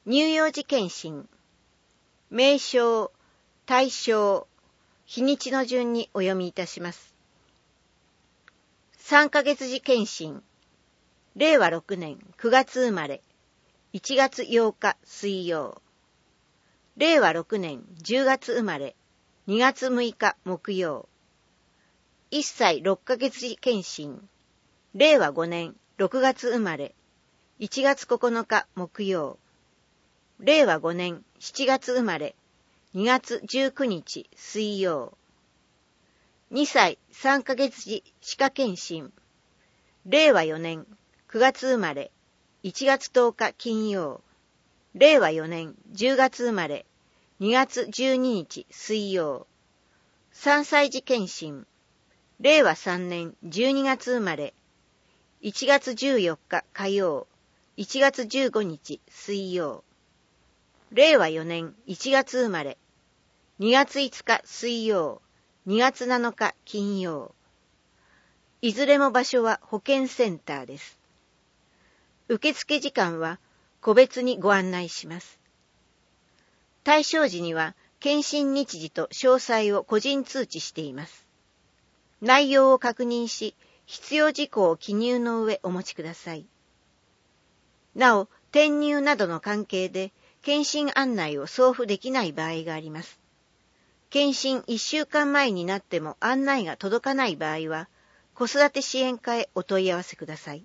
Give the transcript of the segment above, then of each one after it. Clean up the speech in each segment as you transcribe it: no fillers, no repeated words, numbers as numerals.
乳幼児検診、名称、対象、日にちの順にお読みいたします。3ヶ月児検診、令和6年9月生まれ、1月8日水曜。令和6年10月生まれ、2月6日木曜。1歳6ヶ月児検診、令和5年6月生まれ、1月9日木曜。令和5年7月生まれ、2月19日水曜。2歳3ヶ月児歯科検診、令和4年9月生まれ、1月10日金曜。令和4年10月生まれ、2月12日水曜。3歳児検診、令和3年12月生まれ、1月14日火曜、1月15日水曜。令和4年1月生まれ、2月5日水曜、2月7日金曜。いずれも場所は保健センターです。受付時間は個別にご案内します。対象時には検診日時と詳細を個人通知しています。内容を確認し、必要事項を記入の上お持ちください。なお、転入などの関係で検診案内を送付できない場合があります。検診1週間前になっても案内が届かない場合は、子育て支援課へお問い合わせください。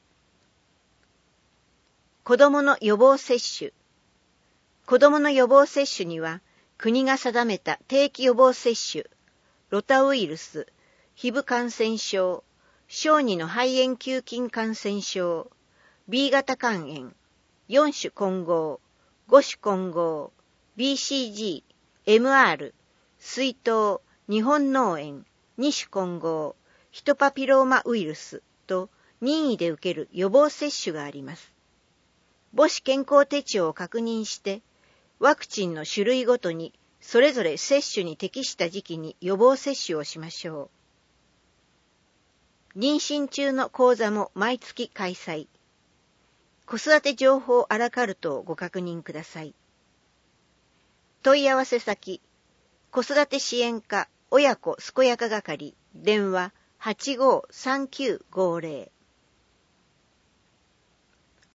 子どもの予防接種。子どもの予防接種には、国が定めた定期予防接種、ロタウイルス、ヒブ感染症、小児の肺炎球菌感染症、B 型肝炎、4種混合、5種混合、BCG、MR、水痘、日本脳炎、2種混合、ヒトパピローマウイルスと任意で受ける予防接種があります。母子健康手帳を確認して、ワクチンの種類ごとにそれぞれ接種に適した時期に予防接種をしましょう。妊娠中の講座も毎月開催。子育て情報アラカルトをご確認ください。問い合わせ先、子育て支援課親子健やか係、電話853950